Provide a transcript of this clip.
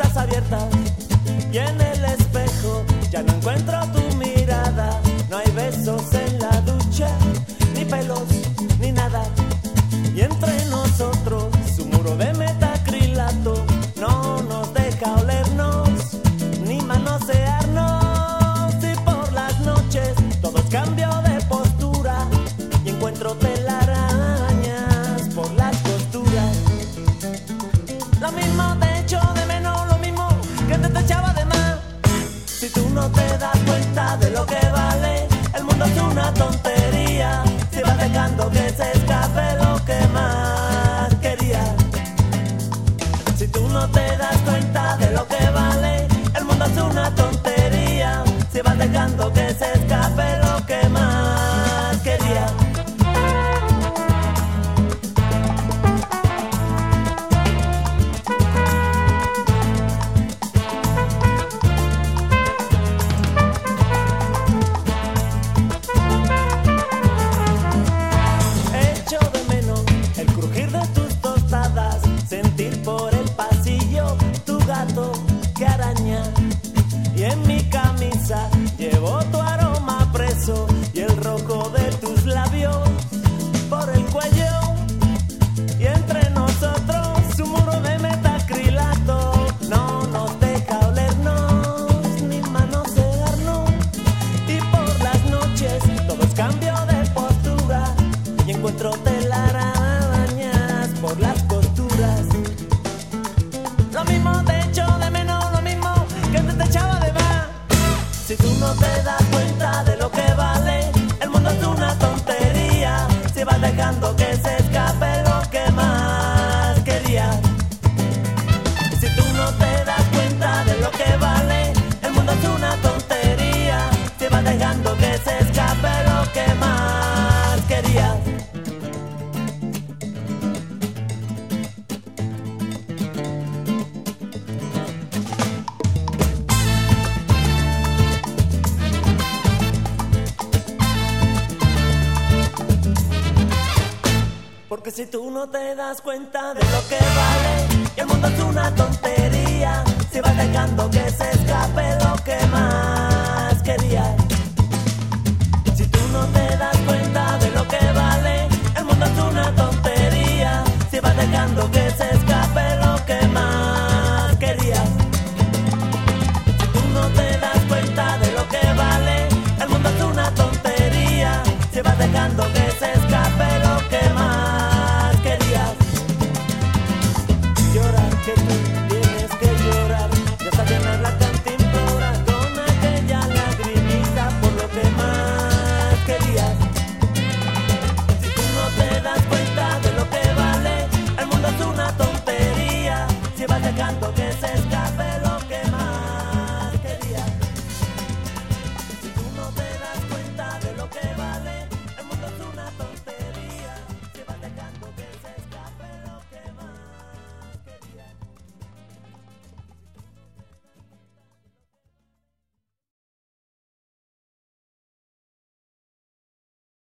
puertas abiertas y en el espejo ya no encuentro tu mirada. No hay besos en la ducha, ni pelos, ni nada. Y entre nosotros su muro de metacrilato no nos deja olernos ni manosearnos. Y por las noches todos cambio de postura y encuentro telarañas por las costuras. Lo mismo te echo de menos, lo mismo que te echaba de más. Si tú no te das cuenta de lo que vale, el mundo es una tontería. Si vas dejando que se escape lo que más querías. Si tú no te das cuenta de lo que vale, el mundo es una tontería. Si vas dejando que se escape lo que más querías. Echo de menos el crujir de tus tostadas, sentir por el pasillo tu gato que araña. Y en mi camisa llevo tu aroma preso y el rojo de tus labios por el cuello. Y entre nosotros su muro de metacrilato no nos deja olernos ni manosearnos. Y por las noches todos cambio de postura y encuentro telarañas por las costuras. Lo mismo te echo de menos, lo mismo que te echaba de más. Si tú no te das cuenta de lo que vale, el mundo es una tontería. Si vas dejando que se escape lo que más querías. Si tú no te das cuenta de lo que vale, el mundo es una tontería. Si vas dejando que se escape lo que más querías. Porque si tú no te das cuenta de lo que vale, y el mundo es una tontería. Si vas dejando que se escape lo que más querías. Si tú no te das cuenta de lo que vale, el mundo es una tontería. Si vas dejando que